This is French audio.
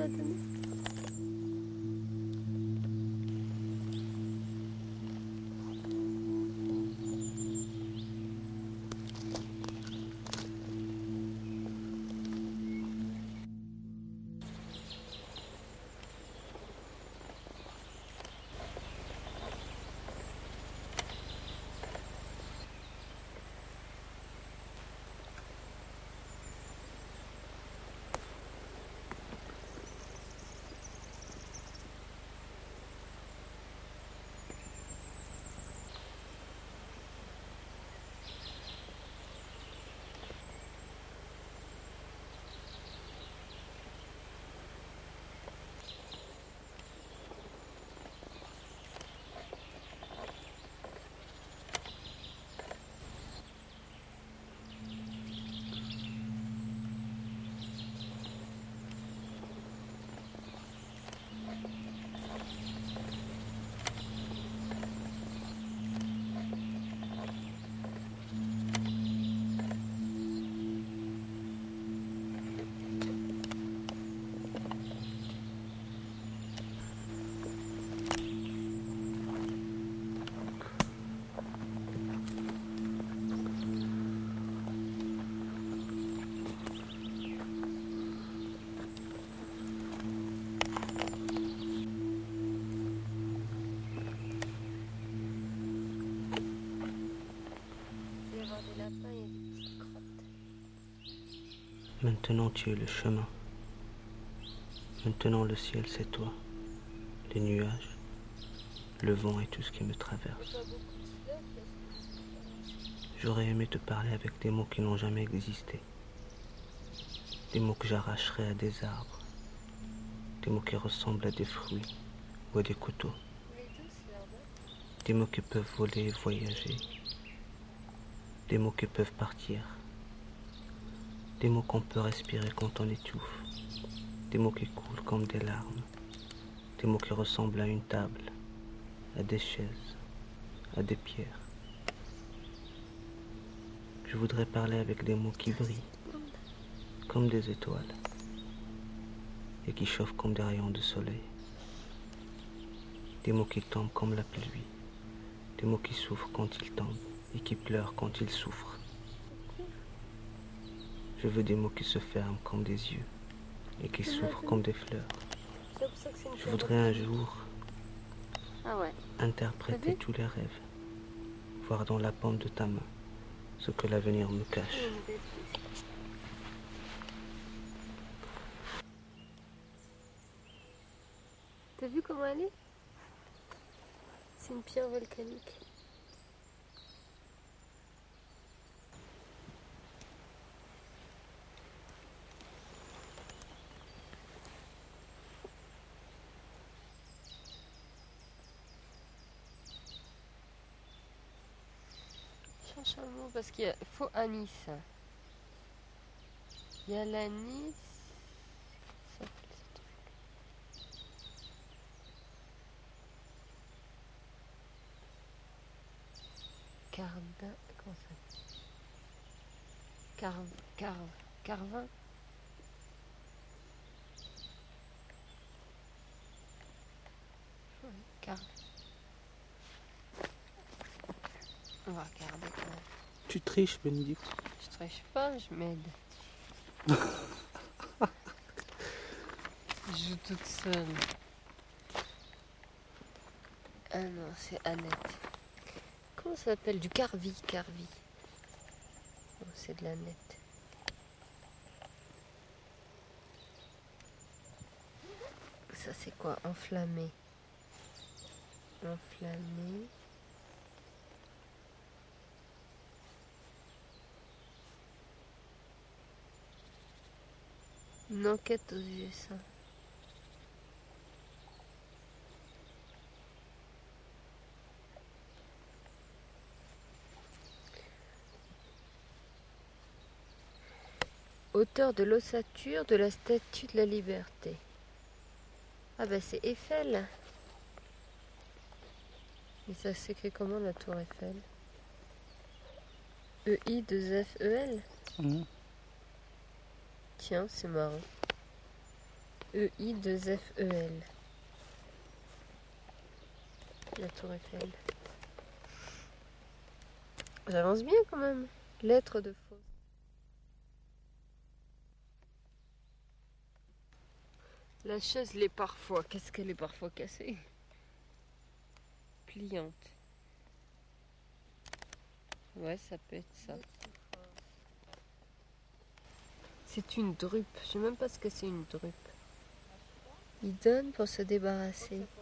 là, tenez. Maintenant tu es le chemin. Maintenant le ciel c'est toi. Les nuages, le vent et tout ce qui me traverse. J'aurais aimé te parler avec des mots qui n'ont jamais existé. Des mots que j'arracherais à des arbres. Des mots qui ressemblent à des fruits ou à des couteaux. Des mots qui peuvent voler et voyager. Des mots qui peuvent partir. Des mots qu'on peut respirer quand on étouffe. Des mots qui coulent comme des larmes. Des mots qui ressemblent à une table, à des chaises, à des pierres. Je voudrais parler avec des mots qui brillent, comme des étoiles, et qui chauffent comme des rayons de soleil. Des mots qui tombent comme la pluie. Des mots qui souffrent quand ils tombent et qui pleurent quand ils souffrent. Je veux des mots qui se ferment comme des yeux et qui s'ouvrent comme des fleurs. Je voudrais un jour interpréter tous les rêves, voir dans la paume de ta main ce que l'avenir me cache. T'as vu comment elle est? C'est une pierre volcanique. Cherche un mot parce qu'il faut anis. Il y a l'anis. Ça s'appelle ce truc. Cardin. Comment ça s'appelle? Carvin. On va regarder quand même. Tu triches, Bénédicte? Je triche pas, je m'aide. Je joue toute seule. Ah non, c'est Annette. Comment ça s'appelle? Du Carvi. Non, c'est de l'Annette. Ça c'est quoi? Enflammé. Une enquête aux USA. Auteur de l'ossature de la Statue de la Liberté. Ah bah c'est Eiffel. Et ça s'écrit comment la tour Eiffel? E-I-2-F-E-L. Mmh. Tiens, c'est marrant. E-I-2-F-E-L. La tour Eiffel. J'avance bien quand même. Lettre de fausse. La chaise l'est parfois. Qu'est-ce qu'elle est parfois cassée? Pliante. Ouais, ça peut être ça. C'est une drupe. Je sais même pas ce que c'est une drupe. Il donne pour se débarrasser.